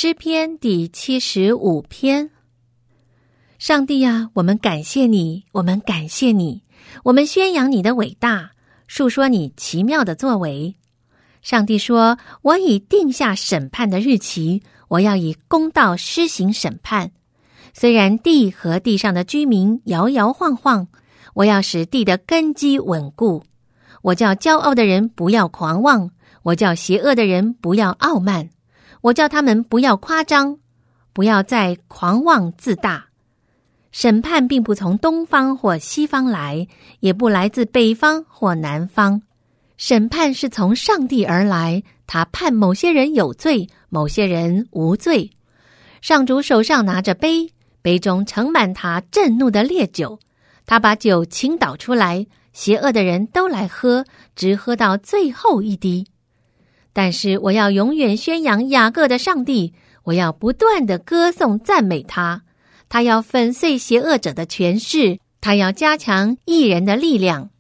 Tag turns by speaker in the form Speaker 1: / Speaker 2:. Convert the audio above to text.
Speaker 1: 诗篇第75篇。上帝啊，我们感谢你，我们感谢你，我们宣扬你的伟大，述说你奇妙的作为。上帝说，我已定下审判的日期，我要以公道施行审判。虽然地和地上的居民摇摇晃晃，我要使地的根基稳固。我叫骄傲的人不要狂妄，我叫邪恶的人不要傲慢，我叫他们不要夸张，不要再狂妄自大。审判并不从东方或西方来，也不来自北方或南方。审判是从上帝而来，他判某些人有罪，某些人无罪。上主手上拿着杯，杯中盛满他震怒的烈酒，他把酒倾倒出来，邪恶的人都来喝，直喝到最后一滴。但是我要永远宣扬雅各的上帝，我要不断地歌颂赞美他。他要粉碎邪恶者的权势，他要加强义人的力量。